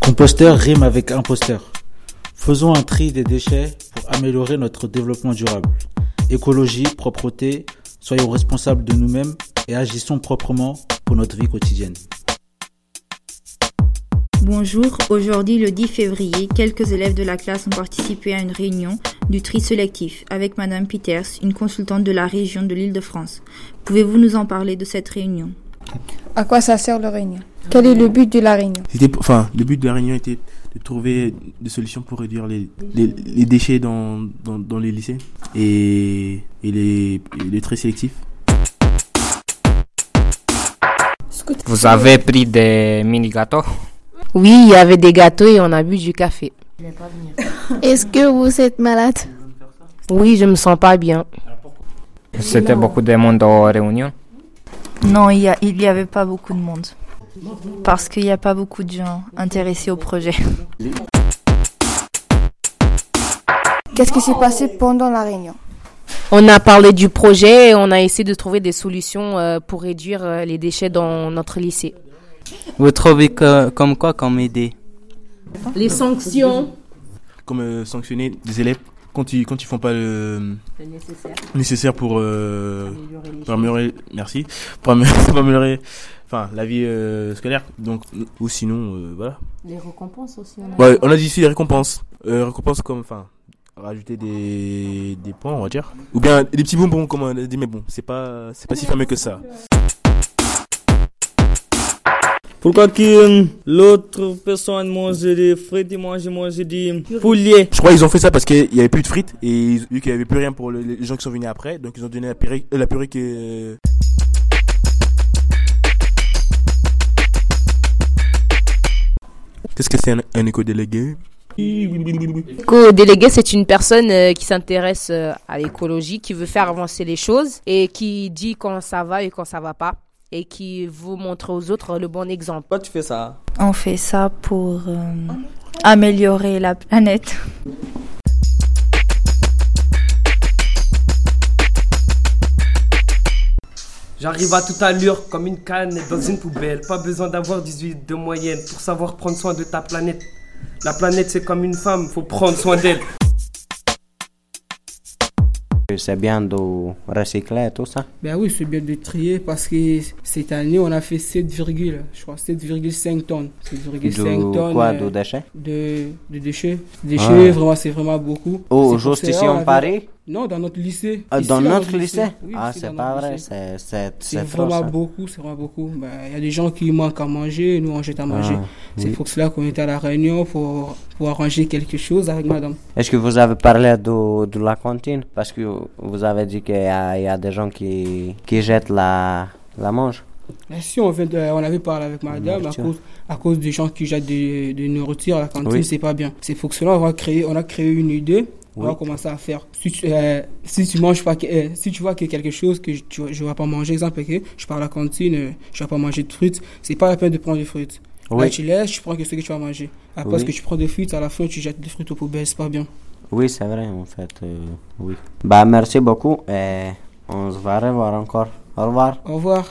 Composteur rime avec imposteur. Faisons un tri des déchets pour améliorer notre développement durable. Écologie, propreté, soyons responsables de nous-mêmes et agissons proprement pour notre vie quotidienne. Bonjour, aujourd'hui le 10 février, quelques élèves de la classe ont participé à une réunion du tri sélectif avec Madame Peters, une consultante de la région de l'Île-de-France. Pouvez-vous nous en parler de cette réunion ? À quoi ça sert la réunion ? Quel est le but de la réunion ? Le but de la réunion était de trouver des solutions pour réduire les déchets dans les lycées et les tri sélectifs. Vous avez pris des mini-gâteaux ? Oui, il y avait des gâteaux et on a bu du café. Est-ce que vous êtes malade ? Oui, je me sens pas bien. C'était beaucoup de monde aux réunions ? Non, il y avait pas beaucoup de monde. Parce qu'il n'y a pas beaucoup de gens intéressés au projet. Qu'est-ce qui s'est passé pendant la réunion ? On a parlé du projet et on a essayé de trouver des solutions pour réduire les déchets dans notre lycée. Vous trouvez comme quoi comme idée ? Les sanctions. Comme sanctionner des élèves quand ils font pas le nécessaire pour améliorer la vie scolaire. Donc ou sinon voilà. Les récompenses aussi. On a dit ici les récompenses. Récompenses comme rajouter des points, on va dire, ou bien des petits bonbons comme on a dit, mais bon, c'est pas si fameux que ça. Pourquoi que l'autre personne mangeait des frites et mangeait des poulets? Je crois qu'ils ont fait ça parce qu'il y avait plus de frites et vu qu'il y avait plus rien pour les gens qui sont venus après, donc ils ont donné la purée que... Qu'est-ce que c'est un éco-délégué? Éco-délégué, c'est une personne qui s'intéresse à l'écologie, qui veut faire avancer les choses et qui dit quand ça va et quand ça va pas et qui vous montre aux autres le bon exemple. Pourquoi tu fais ça? On fait ça pour améliorer la planète. J'arrive à toute allure comme une canne dans une poubelle. Pas besoin d'avoir 18 de moyenne pour savoir prendre soin de ta planète. La planète c'est comme une femme, faut prendre soin d'elle. C'est bien de recycler tout ça. Ben oui, c'est bien de trier parce que cette année on a fait 7,5 tonnes. 7,5 tonnes. Quoi, de déchets? De déchets. Déchets, vraiment, c'est vraiment beaucoup. Oh, juste ici en Paris? Non, dans notre lycée. Dans notre lycée? Oui, c'est pas vrai, c'est vraiment beaucoup, c'est vraiment beaucoup. Il y a des gens qui manquent à manger, nous on jette à manger. C'est pour cela qu'on était à la réunion pour arranger quelque chose avec madame. Est-ce que vous avez parlé de la cantine? Parce que vous avez dit qu'il y a des gens qui jettent la mange. Si on avait parlé avec madame à cause des gens qui jettent de nourriture à la cantine, oui. C'est pas bien. C'est pour cela on a créé une idée. On va commencer à faire. Si tu manges pas, si tu vois qu'il y a quelque chose que je vais pas manger, exemple, que je pars à la cantine, je vais pas manger de fruits, c'est pas la peine de prendre des fruits. Oui. Là, tu laisses, tu prends que ce que tu vas manger. Après, parce que tu prends des fruits, à la fin, tu jettes des fruits aux poubelles, c'est pas bien. Oui, c'est vrai, en fait, oui. Merci beaucoup et on se va revoir encore. Au revoir. Au revoir.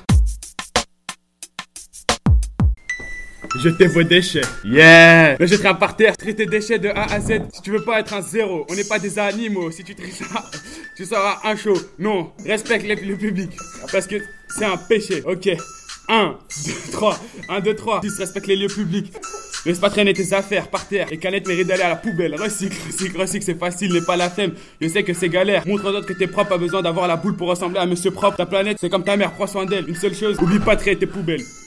Jetez vos déchets. Yeah! Le jetera par terre. Trie tes déchets de A à Z. Si tu veux pas être un zéro, on n'est pas des animaux. Si tu tries ça, tu seras un show. Non, respecte le public. Parce que c'est un péché. Ok. 1, 2, 3. 1, 2, 3. 10, respecte les lieux publics. Laisse pas traîner tes affaires par terre. Les canettes méritent d'aller à la poubelle. Recycle, c'est facile, n'est pas la flemme. Je sais que c'est galère. Montre aux autres que t'es propre, pas besoin d'avoir la boule pour ressembler à monsieur propre. Ta planète, c'est comme ta mère, prends soin d'elle. Une seule chose, oublie pas de trier tes poubelles.